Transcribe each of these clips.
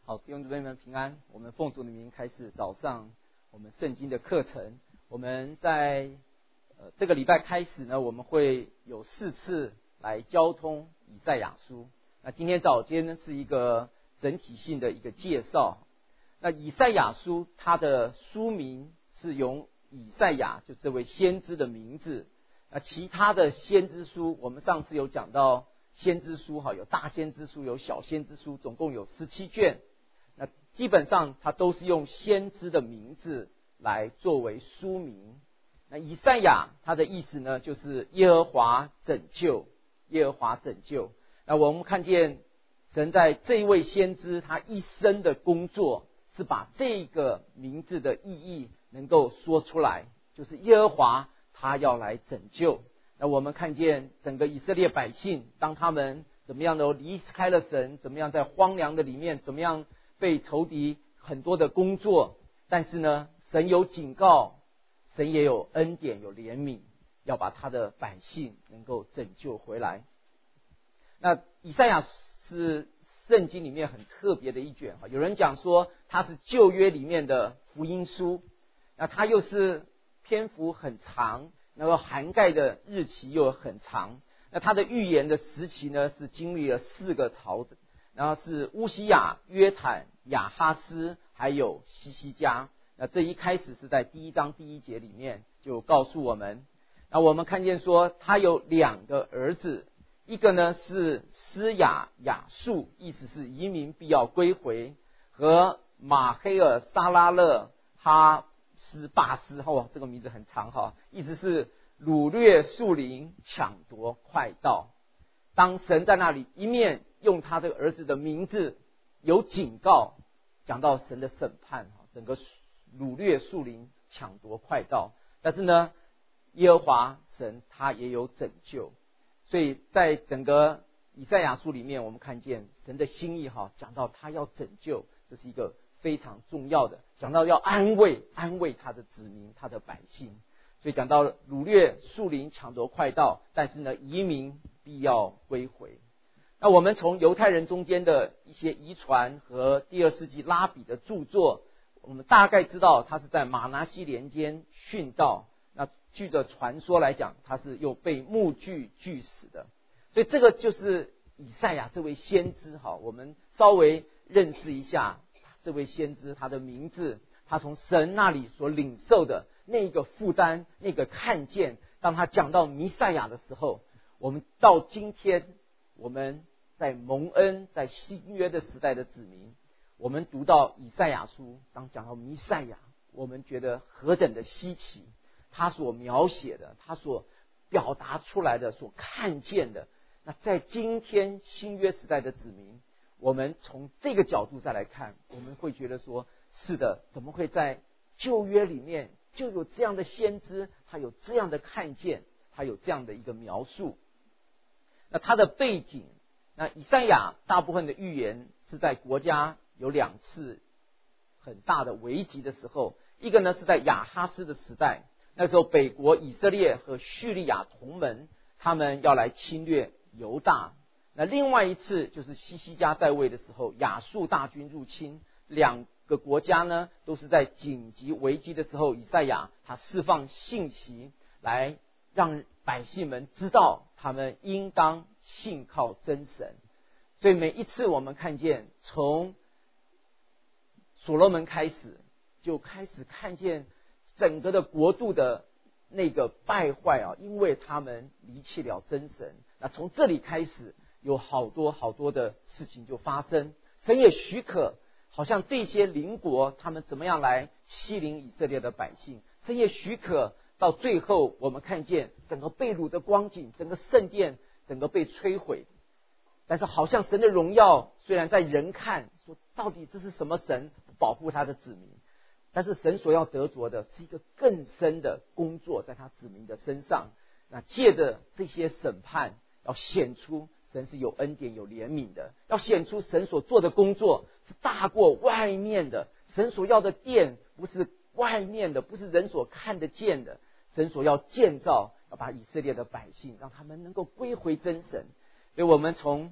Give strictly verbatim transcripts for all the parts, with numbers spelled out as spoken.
好，弟兄姊妹们平安。我们奉主的名开始早上我们圣经的课程。我们在呃这个礼拜开始呢，我们会有四次来交通以赛亚书。那今天早间呢是一个整体性的一个介绍。那以赛亚书它的书名是用以赛亚就这位先知的名字。那其他的先知书，我们上次有讲到先知书哈，有大先知书，有小先知书，总共有十七卷。那基本上它都是用先知的名字来作为书名。那以赛亚它的意思呢，就是耶和华拯救，耶和华拯救。那我们看见神在这一位先知他一生的工作，是把这个名字的意义能够说出来，就是耶和华他要来拯救。那我们看见整个以色列百姓，当他们怎么样的离开了神，怎么样在荒凉的里面，怎么样被仇敌很多的工作，但是呢，神有警告，神也有恩典，有怜悯，要把他的百姓能够拯救回来。那以赛亚是圣经里面很特别的一卷，有人讲说它是旧约里面的福音书，那它又是篇幅很长，然后涵盖的日期又很长。那它的预言的时期呢，是经历了四个朝的，然后是乌西雅、约坦、亚哈斯还有西西家。那这一开始是在第一章第一节里面就告诉我们。那我们看见说他有两个儿子，一个呢是施雅雅述，意思是移民必要归回，和马黑尔沙拉勒哈斯巴斯，哦，这个名字很长哈，意思是掳掠树林，抢夺快道。当神在那里一面用他的儿子的名字有警告，讲到神的审判，整个掳掠树林，抢夺快道，但是呢，耶和华神他也有拯救。所以在整个以赛亚书里面，我们看见神的心意哈，讲到他要拯救，这是一个非常重要的，讲到要安慰安慰他的子民，他的百姓。所以讲到掳掠树林，抢夺快道，但是呢，移民必要归回。那我们从犹太人中间的一些遗传和第二世纪拉比的著作，我们大概知道他是在马拿西年间殉道。那据着传说来讲，他是又被木锯锯死的。所以这个就是以赛亚这位先知哈，我们稍微认识一下这位先知，他的名字，他从神那里所领受的那个负担，那个看见。当他讲到弥赛亚的时候，我们到今天我们在蒙恩，在新约的时代的子民，我们读到以赛亚书，当讲到弥赛亚，我们觉得何等的稀奇，他所描写的，他所表达出来的，所看见的。那在今天新约时代的子民，我们从这个角度再来看，我们会觉得说，是的，怎么会在旧约里面就有这样的先知，他有这样的看见，他有这样的一个描述。那他的背景，那以赛亚大部分的预言是在国家有两次很大的危急的时候，一个呢是在亚哈斯的时代，那时候北国以色列和叙利亚同盟，他们要来侵略犹大。那另外一次就是西西家在位的时候，亚述大军入侵，两个国家呢都是在紧急危机的时候，以赛亚他释放信息来让百姓们知道他们应当信靠真神。所以每一次我们看见从所罗门开始，就开始看见整个的国度的那个败坏啊，因为他们离弃了真神。那从这里开始，有好多好多的事情就发生。神也许可，好像这些邻国他们怎么样来欺凌以色列的百姓，神也许可，到最后我们看见整个被掳的光景，整个圣殿整个被摧毁。但是好像神的荣耀，虽然在人看说到底这是什么神保护他的子民，但是神所要得着的是一个更深的工作在他子民的身上。那借着这些审判，要显出神是有恩典有怜悯的，要显出神所做的工作是大过外面的。神所要的殿不是外面的，不是人所看得见的，神所要建造，要把以色列的百姓让他们能够归回真神。所以我们从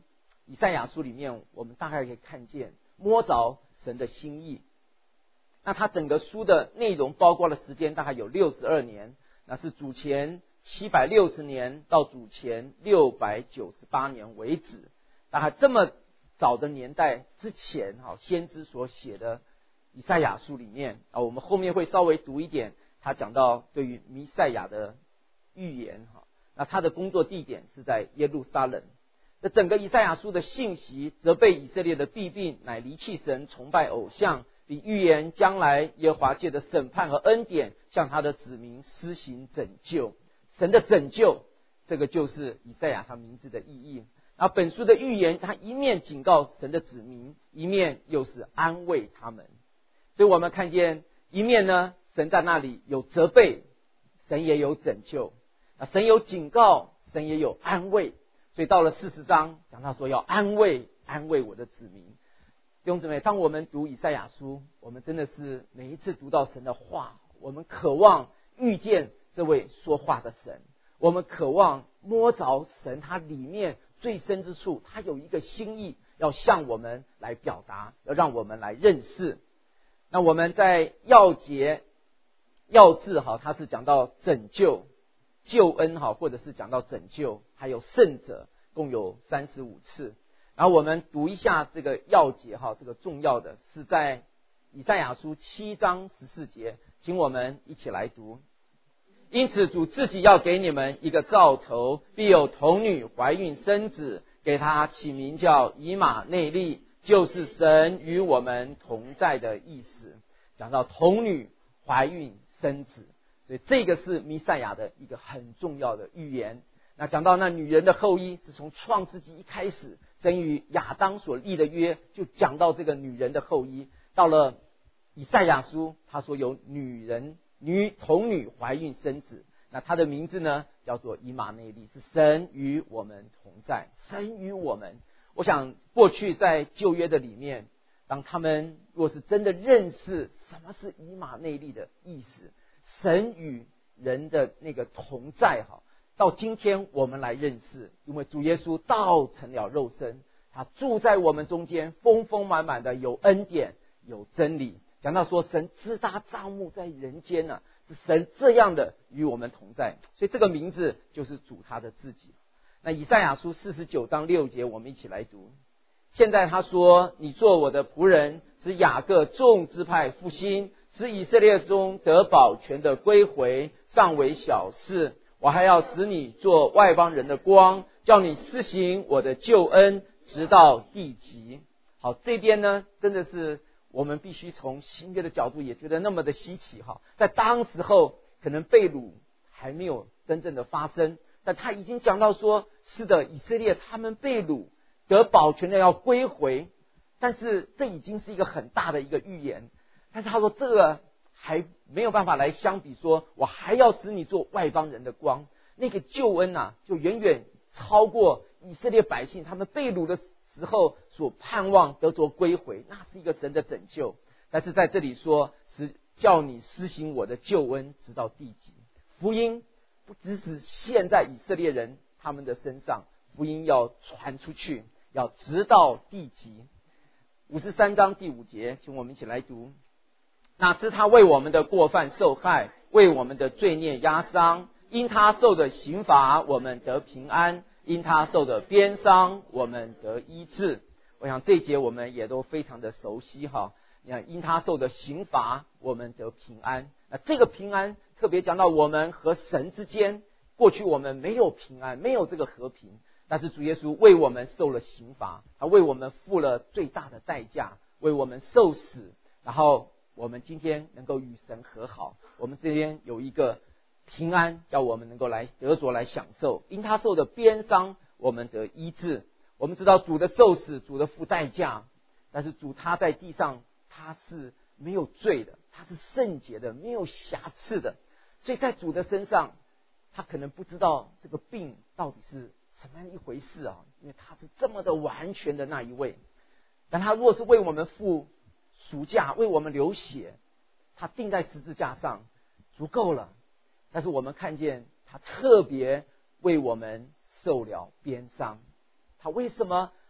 以赛亚书里面，我们大概可以看见摸着神的心意。那它整个书的内容包括的时间大概有六十二年，那是主前七百六十年到主前六百九十八年为止。大概这么早的年代之前，先知所写的以赛亚书里面，我们后面会稍微读一点，他讲到对于弥赛亚的预言。那他的工作地点是在耶路撒冷。这整个以赛亚书的信息责备以色列的弊病，乃离弃神，崇拜偶像，比预言将来耶和华界的审判和恩典向他的子民施行拯救。神的拯救，这个就是以赛亚他名字的意义。然后本书的预言，他一面警告神的子民，一面又是安慰他们。所以我们看见一面呢，神在那里有责备，神也有拯救，神有警告，神也有安慰。所以到了四十章，讲到说要安慰安慰我的子民。弟兄姊妹，当我们读以赛亚书，我们真的是每一次读到神的话，我们渴望遇见这位说话的神，我们渴望摸着神他里面最深之处，他有一个心意要向我们来表达，要让我们来认识。那我们在要节要字哈，它是讲到拯救救恩哈，或者是讲到拯救，还有圣者，共有三十五次。然后我们读一下这个要节哈，这个重要的是在以赛亚书七章十四节，请我们一起来读。因此主自己要给你们一个兆头，必有童女怀孕生子，给他起名叫以马内利，就是神与我们同在的意思。讲到童女怀孕生子，所以这个是弥赛亚的一个很重要的预言。那讲到那女人的后裔，是从创世纪一开始，神与亚当所立的约，就讲到这个女人的后裔。到了以赛亚书，他说有女人女童女怀孕生子，那她的名字呢叫做以马内利，是神与我们同在。神与我们，我想过去在旧约的里面，当他们若是真的认识什么是以马内利的意思，神与人的那个同在哈，到今天我们来认识，因为主耶稣道成了肉身，他住在我们中间，丰丰满满的有恩典有真理。讲到说神支搭帐幕在人间呢、啊，是神这样的与我们同在，所以这个名字就是主他的自己。那以赛亚书四十九章六节，我们一起来读。现在他说，你做我的仆人，使雅各众支派复兴，使以色列中得保全的归回，尚为小事。我还要使你做外邦人的光，叫你施行我的救恩，直到地极。好，这边呢，真的是我们必须从新约的角度也觉得那么的稀奇哈。在当时候，可能被掳还没有真正的发生，但他已经讲到说，是的，以色列他们被掳得保全的要归回，但是这已经是一个很大的一个预言。但是他说这个还没有办法来相比说，我还要使你做外邦人的光。那个救恩啊，就远远超过以色列百姓他们被掳的时候所盼望得着归回，那是一个神的拯救。但是在这里说，是叫你施行我的救恩，直到地极。福音不只是现在以色列人他们的身上，福音要传出去，要直到地极。五十三章第五节，请我们一起来读。那是他为我们的过犯受害，为我们的罪孽压伤，因他受的刑罚，我们得平安；因他受的鞭伤，我们得医治。我想这一节我们也都非常的熟悉哈。你看，因他受的刑罚，我们得平安。那这个平安特别讲到我们和神之间，过去我们没有平安，没有这个和平，但是主耶稣为我们受了刑罚，他为我们付了最大的代价，为我们受死，然后我们今天能够与神和好，我们这边有一个平安，叫我们能够来得着来享受。因他受的鞭伤，我们得医治。我们知道主的受死，主的付代价，但是主他在地上他是没有罪的，他是圣洁的，没有瑕疵的，所以在主的身上，他可能不知道这个病到底是什么样一回事啊，因为他是这么的完全的那一位。但他若是为我们付赎价，为我们流血，他钉在十字架上足够了。但是我们看见他特别为我们受了鞭伤，他为什么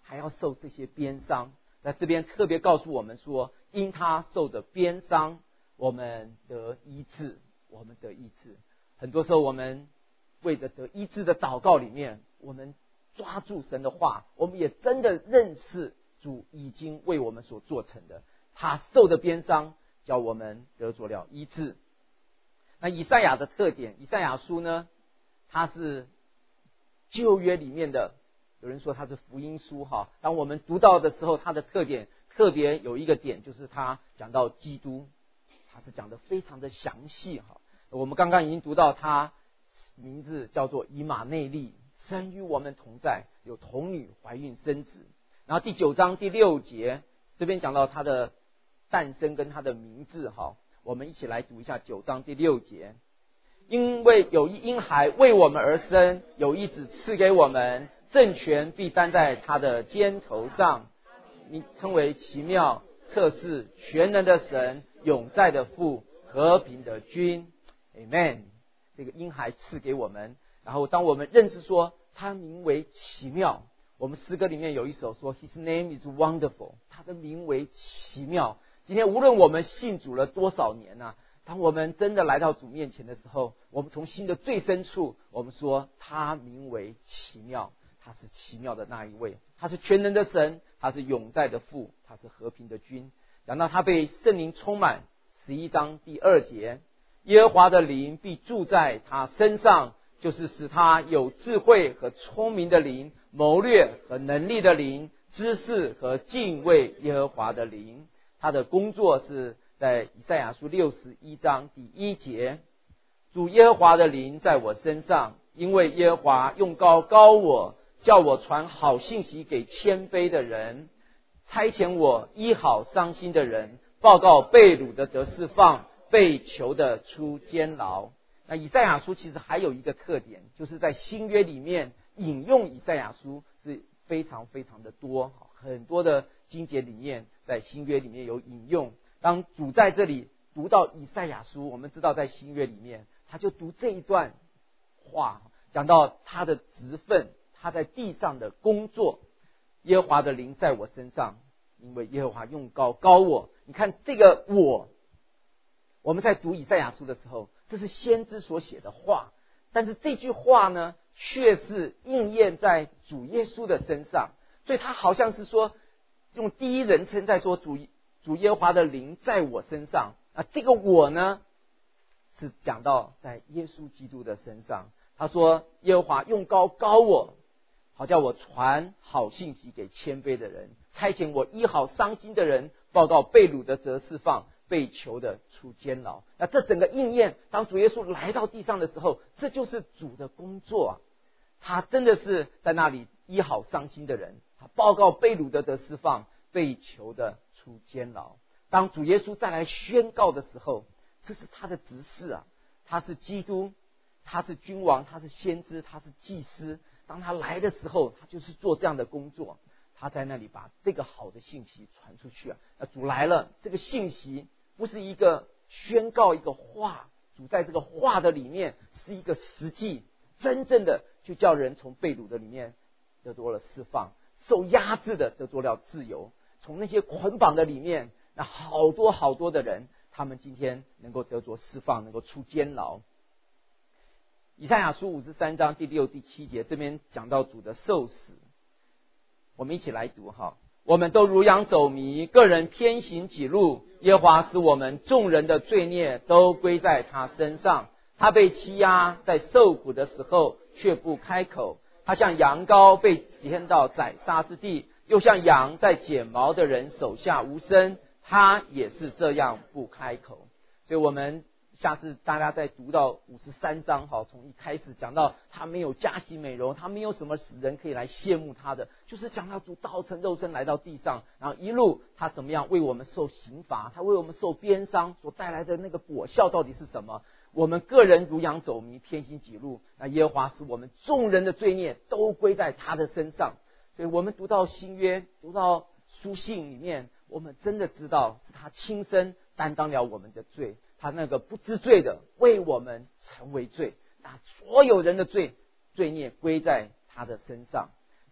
还要受这些鞭伤。在这边特别告诉我们说，因他受的鞭伤，我们得医治，我们得医治。很多时候我们为着得医治的祷告里面，我们抓住神的话，我们也真的认识主已经为我们所做成的，他受的鞭伤叫我们得着了医治。那以赛亚的特点，以赛亚书呢，它是旧约里面的，有人说它是福音书哈。当我们读到的时候，它的特点特别有一个点，就是它讲到基督，它是讲的非常的详细哈。我们刚刚已经读到他名字叫做以马内利，神与我们同在，有童女怀孕生子。然后第九章第六节这边讲到他的诞生跟他的名字哈，我们一起来读一下九章第六节。因为有一婴孩为我们而生，有一子赐给我们，政权必担在他的肩头上，你称为奇妙、测试、全能的神，永在的父，和平的君。 Amen。 这个婴孩赐给我们，然后当我们认识说他名为奇妙，我们诗歌里面有一首说 His name is wonderful， 他的名为奇妙。今天无论我们信主了多少年啊，当我们真的来到主面前的时候，我们从心的最深处，我们说他名为奇妙，他是奇妙的那一位，他是全能的神，他是永在的父，他是和平的君。讲到他被圣灵充满，十一章第二节，耶和华的灵必住在他身上，就是使他有智慧和聪明的灵，谋略和能力的灵，知识和敬畏耶和华的灵。他的工作是在以赛亚书六十一章第一节，主耶和华的灵在我身上，因为耶和华用膏膏我，叫我传好信息给谦卑的人，差遣我医好伤心的人，报告被掳的得释放，被囚的出监牢。那以赛亚书其实还有一个特点，就是在新约里面引用以赛亚书是非常非常的多，很多的经节里面在新约里面有引用。当主在这里读到以赛亚书，我们知道在新约里面他就读这一段话，讲到他的职分，他在地上的工作。耶和华的灵在我身上，因为耶和华用膏膏我。你看这个我，我们在读以赛亚书的时候，这是先知所写的话，但是这句话呢却是应验在主耶稣的身上，所以他好像是说用第一人称在说主主耶和华的灵在我身上啊，这个我呢是讲到在耶稣基督的身上。他说耶和华用膏膏我，好叫我传好信息给谦卑的人，差遣我医好伤心的人，报告被掳的得释放，被囚的出监牢。那这整个应验，当主耶稣来到地上的时候，这就是主的工作啊。他真的是在那里医好伤心的人，他报告被掳的得释放，被囚的出监牢。当主耶稣再来宣告的时候，这是他的职事啊，他是基督，他是君王，他是先知，他是祭司。当他来的时候，他就是做这样的工作，他在那里把这个好的信息传出去啊。那主来了，这个信息不是一个宣告一个话，主在这个话的里面是一个实际，真正的就叫人从被掳的里面得着了释放，受压制的得着了自由，从那些捆绑的里面，那好多好多的人，他们今天能够得着释放，能够出监牢。以赛亚书五十三章第六第七节，这边讲到主的受死，我们一起来读哈。我们都如羊走迷，个人偏行己路，耶和华使我们众人的罪孽都归在他身上。他被欺压，在受苦的时候却不开口。他像羊羔被牵到宰杀之地，又像羊在剪毛的人手下无声，他也是这样不开口。所以我们下次大家再读到五十三章，从一开始讲到他没有加洗美容，他没有什么使人可以来羡慕他的，就是讲到主道成肉身来到地上，然后一路他怎么样为我们受刑罚，他为我们受鞭伤所带来的那个果效到底是什么。我们个人如羊走迷，偏行己路，那耶和华使我们众人的罪孽都归在他的身上。所以我们读到新约，读到书信里面，我们真的知道是他亲身担当了我们的罪，他那个不知罪的为我们成为罪，那所有人的罪罪孽归在他的身上。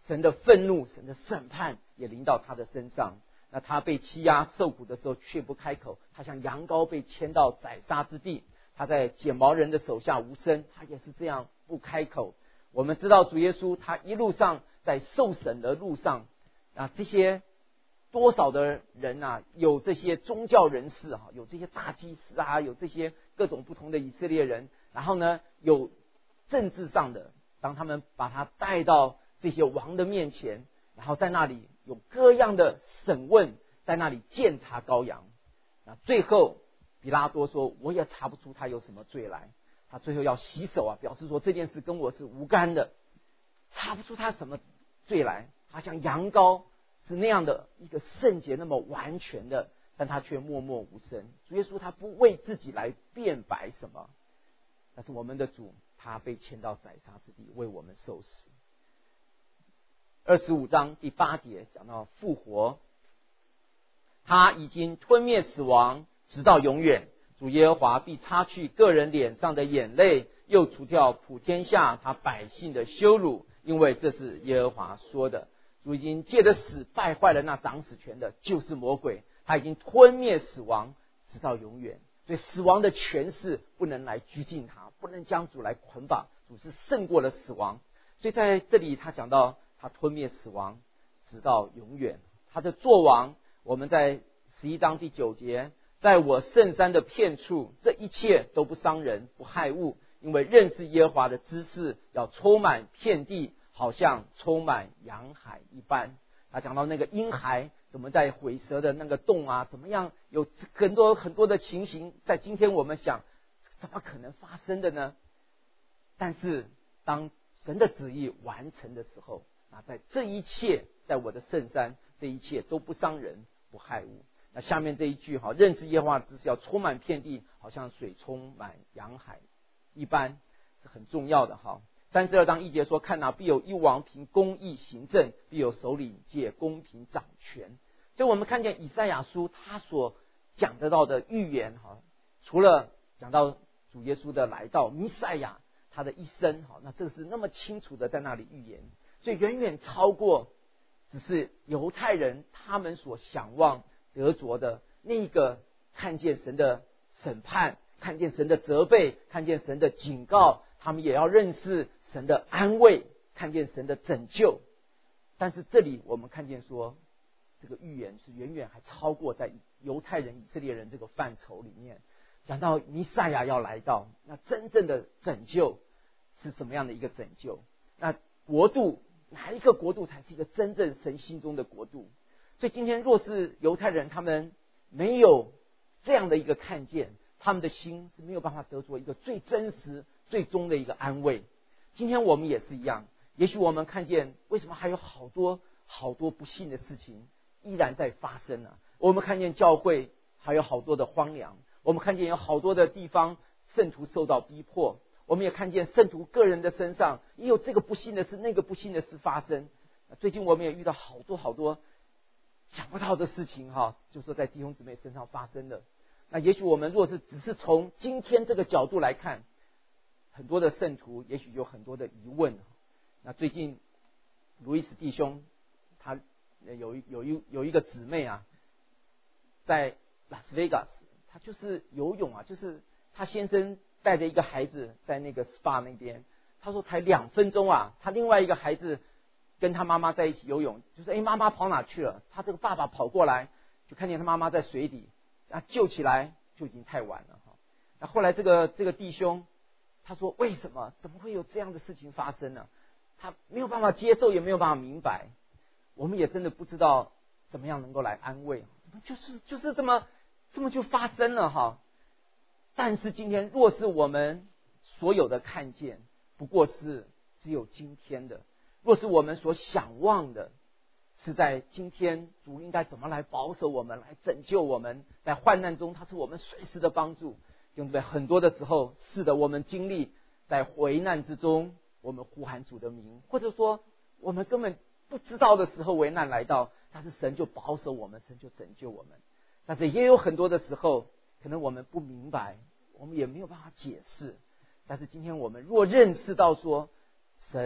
神的愤怒、神的审判也临到他的身上。那他被欺压受苦的时候却不开口，他像羊羔被牵到宰杀之地，他在剪毛人的手下无声，他也是这样不开口。我们知道主耶稣他一路上在受审的路上啊，这些多少的人啊，有这些宗教人士啊，有这些大祭司啊，有这些各种不同的以色列人，然后呢有政治上的，当他们把他带到这些王的面前，然后在那里有各样的审问，在那里鉴察羔羊。那最后比拉多说，我也查不出他有什么罪来，他最后要洗手啊，表示说这件事跟我是无干的，查不出他什么罪来。他像羊羔是那样的一个圣洁，那么完全的，但他却默默无声。主耶稣他不为自己来辩白什么，但是我们的主他被牵到宰杀之地，为我们受死。二十五章第八节讲到复活，他已经吞灭死亡，直到永远。主耶和华必擦去个人脸上的眼泪，又除掉普天下他百姓的羞辱，因为这是耶和华说的。主已经借着死败坏了那掌死权的，就是魔鬼，他已经吞灭死亡，直到永远。所以死亡的权势不能来拘禁他，不能将主来捆绑，主是胜过了死亡。所以在这里他讲到他吞灭死亡直到永远。他的作王，我们在十一章第九节，在我圣山的遍处，这一切都不伤人不害物，因为认识耶和华的知识要充满遍地，好像充满洋海一般。他讲到那个婴孩怎么在毁蛇的那个洞啊，怎么样有很多很多的情形，在今天我们想怎么可能发生的呢？但是当神的旨意完成的时候，那在这一切，在我的圣山，这一切都不伤人不害物。那下面这一句哈，认识耶和华之事要充满遍地，好像水充满洋海一般，是很重要的哈。三十二章一节说，看哪，必有一王凭公义行政，必有首领借公平掌权。所以我们看见以赛亚书他所讲得到的预言哈，除了讲到主耶稣的来到，弥赛亚他的一生哈，那这是那么清楚的在那里预言，所以远远超过只是犹太人他们所想望得着的那个看见神的审判，看见神的责备，看见神的警告，他们也要认识神的安慰，看见神的拯救。但是这里我们看见说，这个预言是远远还超过在犹太人以色列人这个范畴里面，讲到弥赛亚要来到，那真正的拯救是什么样的一个拯救？那国度，哪一个国度才是一个真正神心中的国度？所以今天若是犹太人他们没有这样的一个看见，他们的心是没有办法得着一个最真实最终的一个安慰。今天我们也是一样，也许我们看见为什么还有好多好多不幸的事情依然在发生呢、啊？我们看见教会还有好多的荒凉，我们看见有好多的地方圣徒受到逼迫，我们也看见圣徒个人的身上也有这个不幸的事那个不幸的事发生。最近我们也遇到好多好多想不到的事情哈，就说在弟兄姊妹身上发生的。那也许我们若是只是从今天这个角度来看，很多的圣徒也许有很多的疑问。那最近路易斯弟兄他有一有一有一个姊妹啊，在拉斯维加斯，他就是游泳啊，就是他先生带着一个孩子在那个 S P A 那边，他说才两分钟啊，他另外一个孩子跟他妈妈在一起游泳，就说哎，妈妈跑哪去了？他这个爸爸跑过来，就看见他妈妈在水底，那救起来就已经太晚了哈。那后来这个这个弟兄他说，为什么怎么会有这样的事情发生呢？他没有办法接受，也没有办法明白。我们也真的不知道怎么样能够来安慰，怎么就是就是这么这么就发生了哈。但是今天若是我们所有的看见不过是只有今天的，若是我们所想望的是在今天主应该怎么来保守我们，来拯救我们，在患难中他是我们随时的帮助，对不对？很多的时候是的，我们经历在危难之中，我们呼喊主的名，或者说我们根本不知道的时候危难来到，但是神就保守我们，神就拯救我们。但是也有很多的时候可能我们不明白，我们也没有办法解释，但是今天我们若认识到说神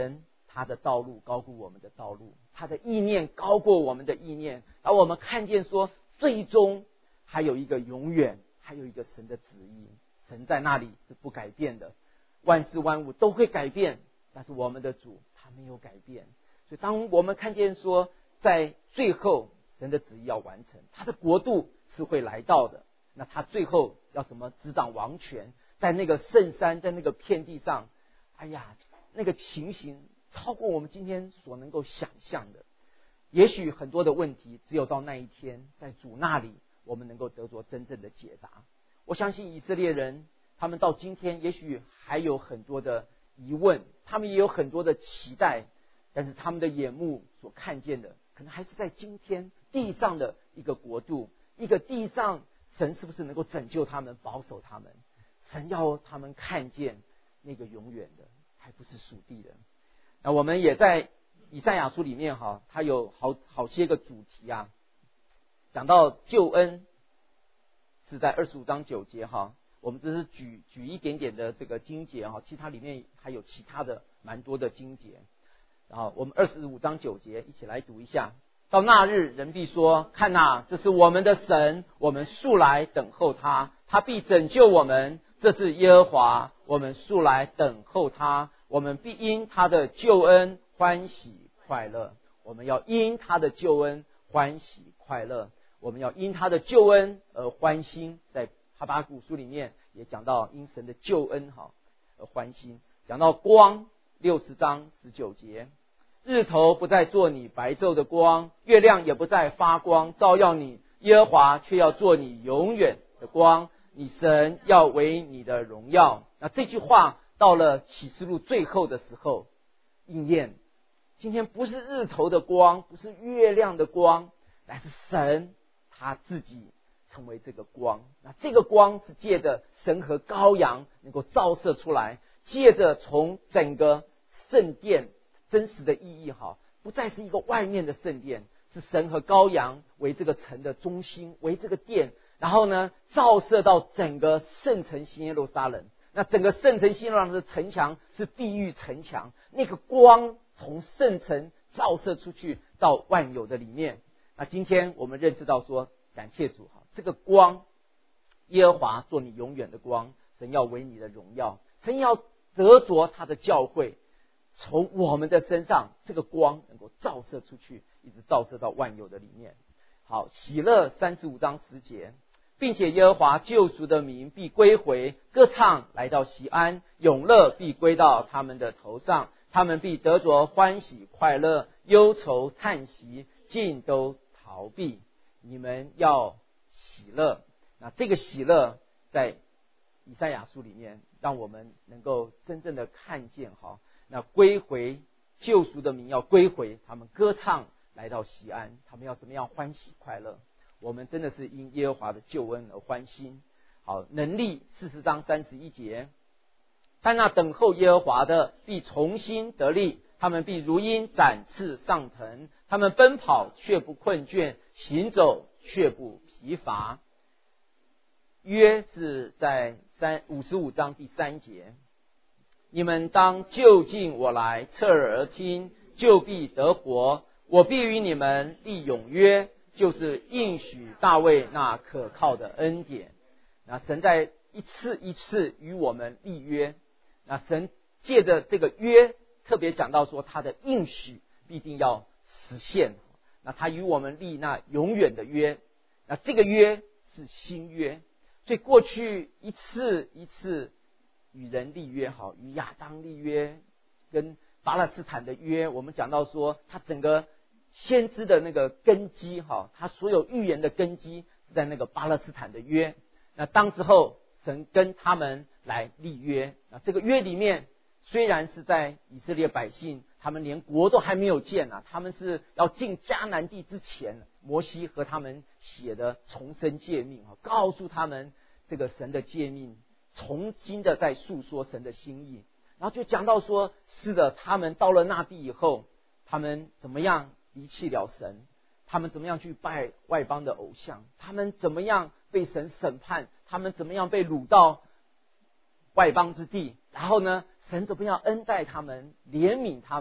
他的道路高过我们的道路，他的意念高过我们的意念，而我们看见说，最终还有一个永远，还有一个神的旨意，神在那里是不改变的，万事万物都会改变，但是我们的主他没有改变。所以当我们看见说，在最后神的旨意要完成，他的国度是会来到的，那他最后要怎么执掌王权，在那个圣山，在那个遍地上，哎呀，那个情形超过我们今天所能够想象的。也许很多的问题只有到那一天，在主那里我们能够得着真正的解答。我相信以色列人他们到今天也许还有很多的疑问，他们也有很多的期待，但是他们的眼目所看见的可能还是在今天地上的一个国度，一个地上神是不是能够拯救他们，保守他们。神要他们看见那个永远的，还不是属地的。那我们也在以赛亚书里面哈，它有好好些个主题啊，讲到救恩是在二十五章九节哈，我们只是举举一点点的这个经节哈，其他里面还有其他的蛮多的经节。然后我们二十五章九节一起来读一下。到那日，人必说：看哪，这是我们的神，我们素来等候他，他必拯救我们。这是耶和华，我们素来等候他，我们必因他的救恩欢喜快乐。我们要因他的救恩欢喜快乐，我们要因他的救恩而欢心。在哈巴谷书里面也讲到因神的救恩好而欢心。讲到光，六十章十九节，日头不再做你白昼的光，月亮也不再发光照耀你，耶和华却要做你永远的光，你神要为你的荣耀。那这句话到了启示录最后的时候应验。今天不是日头的光，不是月亮的光，乃是神他自己成为这个光。那这个光是借着神和羔羊能够照射出来，借着从整个圣殿真实的意义哈，不再是一个外面的圣殿，是神和羔羊为这个城的中心，为这个殿，然后呢照射到整个圣城新耶路撒冷。那整个圣城新耶路撒冷的城墙是碧玉城墙，那个光从圣城照射出去到万有的里面。那今天我们认识到说，感谢主哈，这个光耶和华做你永远的光，神要为你的荣耀，神要得着他的教会，从我们的身上这个光能够照射出去，一直照射到万有的里面。好，喜乐三十五章十节，并且耶和华救赎的民必归回，歌唱来到锡安，永乐必归到他们的头上，他们必得着欢喜快乐，忧愁叹息尽都逃避。你们要喜乐。那这个喜乐在以赛亚书里面让我们能够真正的看见哈，那归回救赎的民要归回，他们歌唱来到锡安，他们要怎么样欢喜快乐。我们真的是因耶和华的救恩而欢心。好，能力四十章三十一节，但那等候耶和华的必重新得力，他们必如鹰展翅上腾，他们奔跑却不困倦，行走却不疲乏。约是在五十五章第三节，你们当就近我来，侧耳而听，就必得活。我必与你们立永约，就是应许大卫那可靠的恩典。那神在一次一次与我们立约，那神借着这个约特别讲到说他的应许必定要实现。那他与我们立那永远的约，那这个约是新约。所以过去一次一次与人立约好，与亚当立约，跟巴勒斯坦的约，我们讲到说他整个先知的那个根基哈，他所有预言的根基是在那个巴勒斯坦的约。那当之后神跟他们来立约，那这个约里面虽然是在以色列百姓他们连国都还没有建啊，他们是要进迦南地之前，摩西和他们写的重生诫命，告诉他们这个神的诫命，重新的在诉说神的心意。然后就讲到说，是的，他们到了那地以后，他们怎么样离弃了神，他们怎么样去拜外邦的偶像，他们怎么样被神审判，他们怎么样被掳到外邦之地，然后呢神怎么样恩待他们，怜悯他们，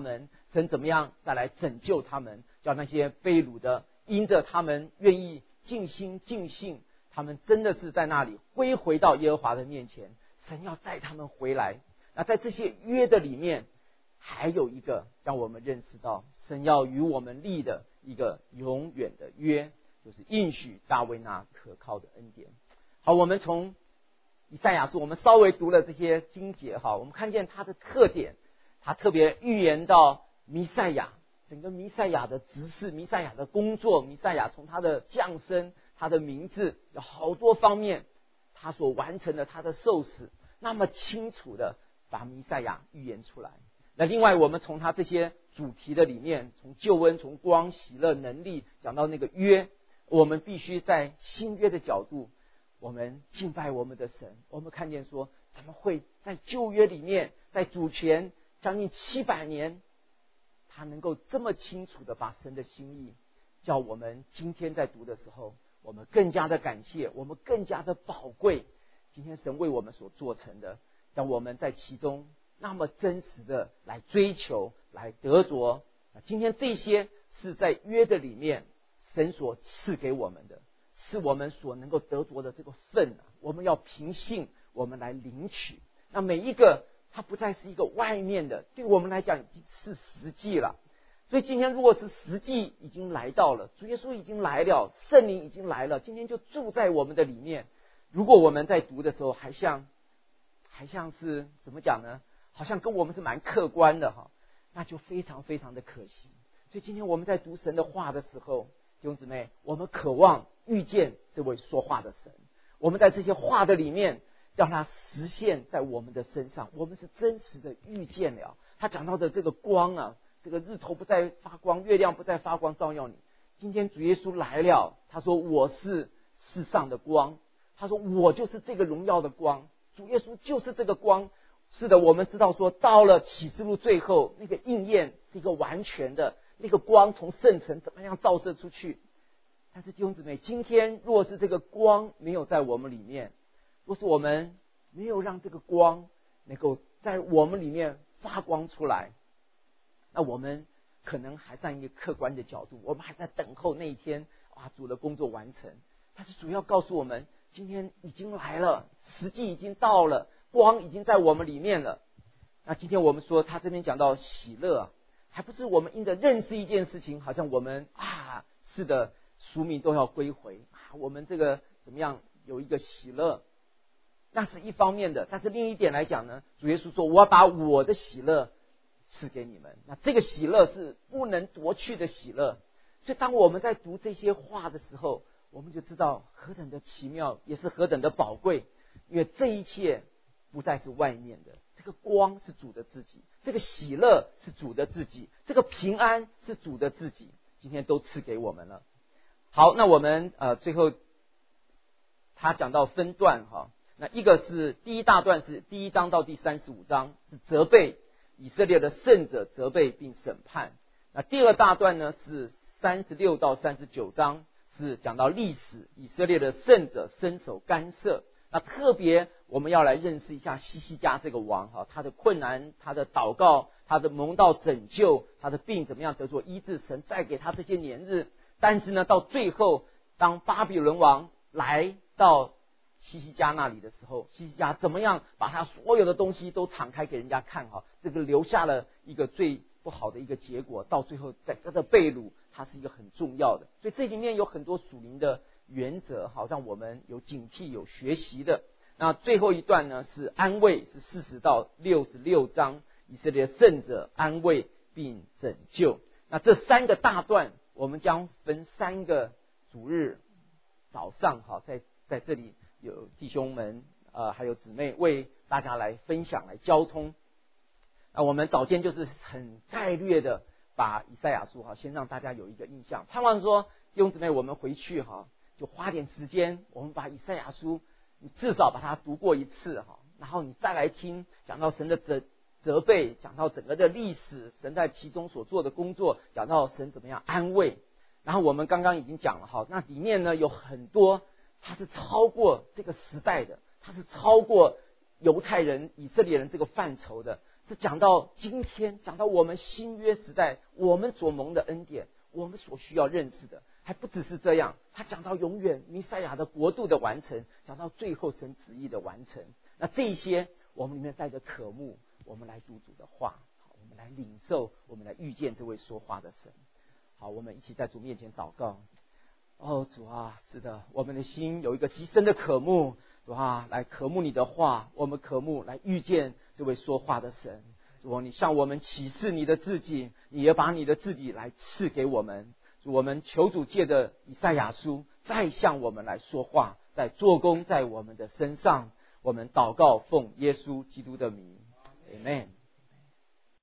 神怎么样再来拯救他们，叫那些被掳的因着他们愿意尽心尽性，他们真的是在那里归回到耶和华的面前，神要带他们回来。那在这些约的里面，还有一个让我们认识到神要与我们立的一个永远的约，就是应许大卫那可靠的恩典。好，我们从以赛亚书我们稍微读了这些经节，哈，我们看见它的特点，它特别预言到弥赛亚，整个弥赛亚的职事，弥赛亚的工作，弥赛亚从他的降生，他的名字，有好多方面他所完成的，他的受死，那么清楚的把弥赛亚预言出来。那另外我们从他这些主题的里面，从救恩，从光、喜乐、能力讲到那个约，我们必须在新约的角度，我们敬拜我们的神。我们看见说，怎么会在旧约里面，在主前将近七百年，他能够这么清楚的把神的心意，叫我们今天在读的时候，我们更加的感谢，我们更加的宝贵。今天神为我们所做成的，让我们在其中那么真实的来追求，来得着。今天这些是在约的里面，神所赐给我们的，是我们所能够得着的这个份啊，我们要凭信，我们来领取。那每一个，它不再是一个外面的，对我们来讲已经是实际了。所以今天如果是实际已经来到了，主耶稣已经来了，圣灵已经来了，今天就住在我们的里面。如果我们在读的时候还像还像是怎么讲呢，好像跟我们是蛮客观的哈，那就非常非常的可惜。所以今天我们在读神的话的时候，弟兄姊妹，我们渴望遇见这位说话的神，我们在这些话的里面让它实现在我们的身上，我们是真实的遇见了他讲到的这个光啊，这个日头不再发光，月亮不再发光照耀你。今天主耶稣来了，他说我是世上的光，他说我就是这个荣耀的光，主耶稣就是这个光。是的，我们知道说到了启示录最后那个应验是一个完全的，那个光从圣城怎么样照射出去。但是弟兄姊妹，今天若是这个光没有在我们里面，若是我们没有让这个光能够在我们里面发光出来，那我们可能还站一个客观的角度，我们还在等候那一天啊，主的工作完成。但是主要告诉我们，今天已经来了，时机已经到了，光已经在我们里面了。那今天我们说他这边讲到喜乐啊，还不是我们因着认识一件事情，好像我们啊是的赎民都要归回啊，我们这个怎么样有一个喜乐，那是一方面的。但是另一点来讲呢，主耶稣说我要把我的喜乐赐给你们，那这个喜乐是不能夺去的喜乐。所以当我们在读这些话的时候，我们就知道何等的奇妙，也是何等的宝贵。因为这一切不再是外面的，这个光是主的自己，这个喜乐是主的自己，这个平安是主的自己，今天都赐给我们了。好，那我们呃最后他讲到分段哈，那一个是第一大段是第一章到第三十五章是责备以色列的圣者，责备并审判。那第二大段呢是三十六到三十九章，是讲到历史，以色列的圣者伸手干涉。那特别我们要来认识一下西西家这个王哈，他的困难，他的祷告，他的蒙到拯救，他的病怎么样得着医治，神再给他这些年日。但是呢，到最后当巴比伦王来到西西家那里的时候，西西家怎么样把他所有的东西都敞开给人家看哈，这个留下了一个最不好的一个结果。到最后整个的被掳，它是一个很重要的。所以这里面有很多属灵的原则，好让我们有警惕有学习的。那最后一段呢是安慰，是四十到六十六章，以色列圣者安慰并拯救。那这三个大段我们将分三个主日早上哈，在在这里有弟兄们呃还有姊妹为大家来分享来交通。那我们早间就是很概略的把以赛亚书哈先让大家有一个印象，盼望说弟兄姊妹我们回去哈就花点时间，我们把以赛亚书你至少把它读过一次哈，然后你再来听讲到神的责责备，讲到整个的历史，神在其中所做的工作，讲到神怎么样安慰。然后我们刚刚已经讲了哈，那里面呢有很多它是超过这个时代的，它是超过犹太人以色列人这个范畴的， 是讲到今天，讲到我们新约时代，我们所蒙的恩典，我们所需要认识的，还不只是这样。他讲到永远弥赛亚的国度的完成，讲到最后神旨意的完成。那这一些，我们里面带着渴慕，我们来读主的话，好，我们来领受，我们来遇见这位说话的神。好，我们一起在主面前祷告。哦，主啊，是的，我们的心有一个极深的渴慕，主啊，来渴慕你的话，我们渴慕来遇见这位说话的神。主啊，你向我们启示你的自己，你也把你的自己来赐给我们。主，我们求主借着以赛亚书再向我们来说话，在做工在我们的身上。我们祷告奉耶稣基督的名 ，Amen。